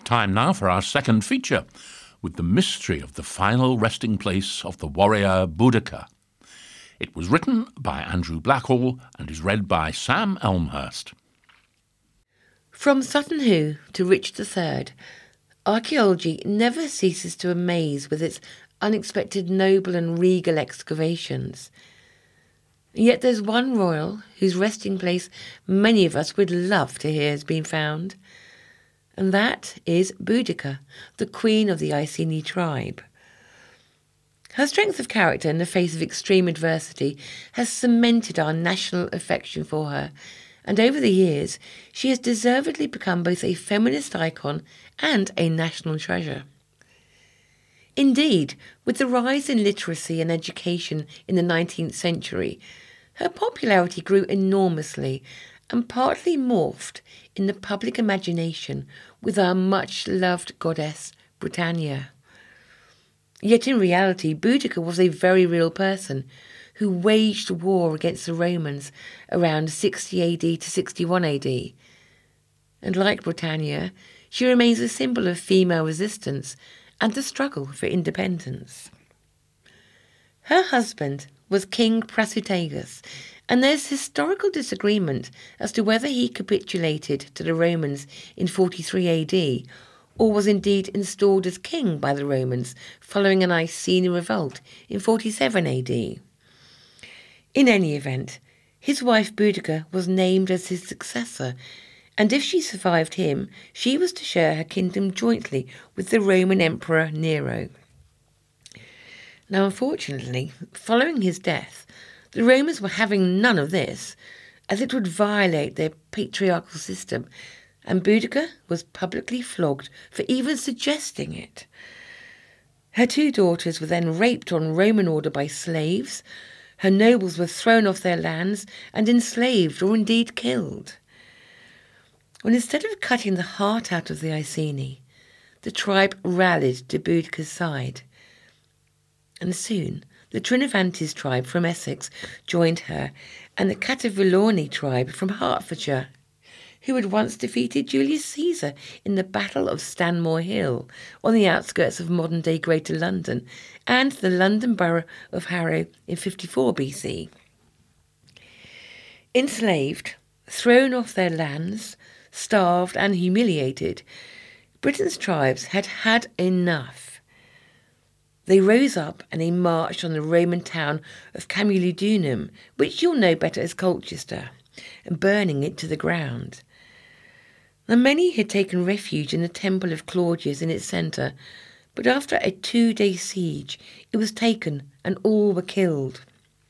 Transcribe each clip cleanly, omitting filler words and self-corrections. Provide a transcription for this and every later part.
Time now for our second feature, with the mystery of the final resting place of the warrior Boudica. It was written by Andrew Blackhall and is read by Sam Elmhurst. From Sutton Hoo to Richard III, archaeology never ceases to amaze with its unexpected noble and regal excavations. Yet there's one royal whose resting place many of us would love to hear has been found, and that is Boudica, the queen of the Iceni tribe. Her strength of character in the face of extreme adversity has cemented our national affection for her, and over the years she has deservedly become both a feminist icon and a national treasure. Indeed, with the rise in literacy and education in the 19th century, her popularity grew enormously and partly morphed in the public imagination with our much-loved goddess Britannia. Yet in reality, Boudica was a very real person who waged war against the Romans around 60 AD to 61 AD. And like Britannia, she remains a symbol of female resistance and the struggle for independence. Her husband was King Prasutagus, and there's historical disagreement as to whether he capitulated to the Romans in 43 AD or was indeed installed as king by the Romans following an Iceni revolt in 47 AD. In any event, his wife Boudica was named as his successor, and if she survived him, she was to share her kingdom jointly with the Roman Emperor Nero. Now, unfortunately, following his death, the Romans were having none of this, as it would violate their patriarchal system, and Boudica was publicly flogged for even suggesting it. Her two daughters were then raped on Roman order by slaves, her nobles were thrown off their lands and enslaved or indeed killed. When instead of cutting the heart out of the Iceni, the tribe rallied to Boudica's side. And soon the Trinovantes tribe from Essex joined her, and the Cativilorni tribe from Hertfordshire, who had once defeated Julius Caesar in the Battle of Stanmore Hill on the outskirts of modern-day Greater London, and the London borough of Harrow in 54 BC. Enslaved, thrown off their lands, starved and humiliated, Britain's tribes had had enough. They rose up and they marched on the Roman town of Camulodunum, which you'll know better as Colchester, and burning it to the ground. Now, many had taken refuge in the temple of Claudius in its centre, but after a 2-day siege it was taken and all were killed.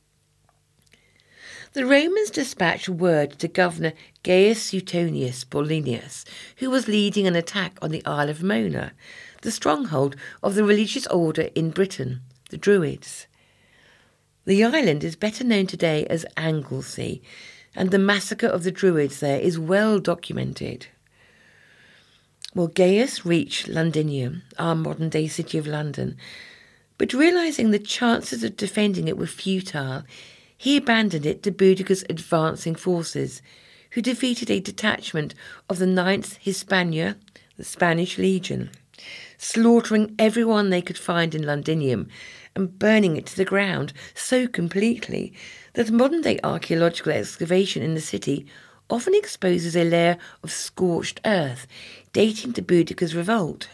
The Romans dispatched word to Governor Gaius Suetonius Paullinus, who was leading an attack on the Isle of Mona, the stronghold of the religious order in Britain, the Druids. The island is better known today as Anglesey, and the massacre of the Druids there is well documented. Well, Gaius reached Londinium, our modern-day city of London, but realising the chances of defending it were futile, he abandoned it to Boudica's advancing forces, who defeated a detachment of the 9th Hispania, the Spanish Legion, slaughtering everyone they could find in Londinium and burning it to the ground so completely that modern-day archaeological excavation in the city often exposes a layer of scorched earth dating to Boudica's revolt.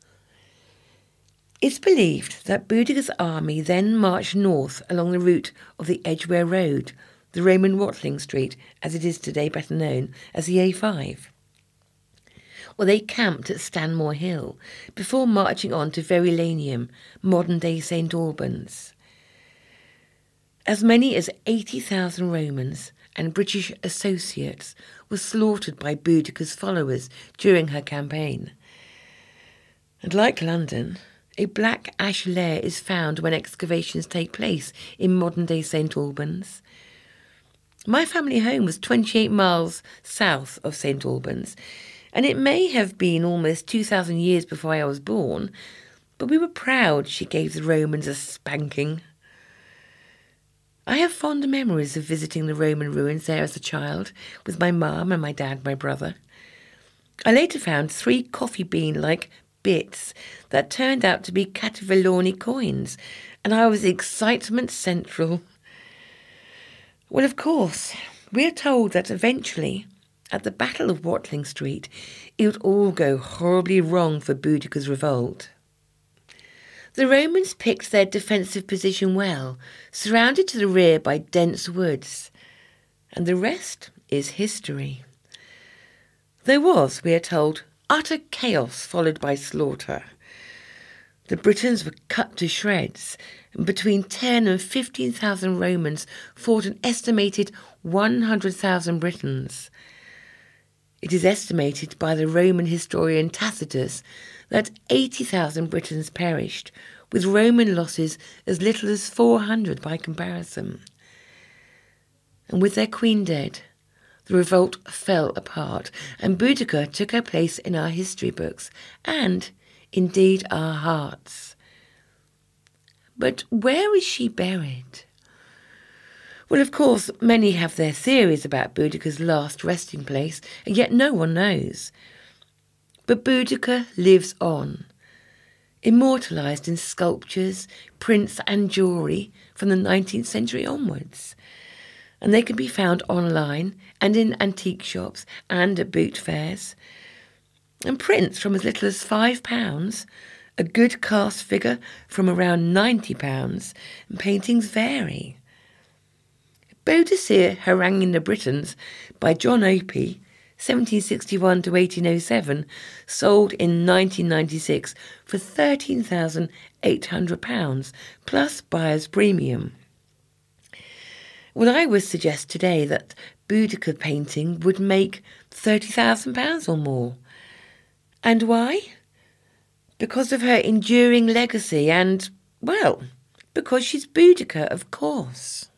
It's believed that Boudica's army then marched north along the route of the Edgware Road, the Roman Watling Street, as it is today better known as the A5. Well, they camped at Stanmore Hill before marching on to Verulamium, modern-day St Albans. As many as 80,000 Romans and British associates were slaughtered by Boudica's followers during her campaign. And like London, a black ash layer is found when excavations take place in modern-day St Albans. My family home was 28 miles south of St Albans, and it may have been almost 2,000 years before I was born, but we were proud she gave the Romans a spanking. I have fond memories of visiting the Roman ruins there as a child, with my mum and my dad and my brother. I later found 3 coffee bean-like bits that turned out to be Cativaloni coins, and I was excitement central. Well, of course, we're told that eventually, at the Battle of Watling Street, it would all go horribly wrong for Boudicca's revolt. The Romans picked their defensive position well, surrounded to the rear by dense woods, and the rest is history. There was, we are told, utter chaos followed by slaughter. The Britons were cut to shreds, and between 10 and 15,000 Romans fought an estimated 100,000 Britons. It is estimated by the Roman historian Tacitus that 80,000 Britons perished, with Roman losses as little as 400 by comparison. And with their queen dead, the revolt fell apart, and Boudicca took her place in our history books and, indeed, our hearts. But where is she buried? Well, of course, many have their theories about Boudicca's last resting place, and yet no one knows. But Boudica lives on, immortalised in sculptures, prints and jewellery from the 19th century onwards. And they can be found online and in antique shops and at boot fairs. And prints from as little as £5, a good cast figure from around £90, and paintings vary. Boadicea Haranguing the Britons by John Opie, 1761 to 1807, sold in 1996 for £13,800 plus buyer's premium. Well, I would suggest today that Boudica painting would make £30,000 or more. And why? Because of her enduring legacy and, well, because she's Boudica, of course.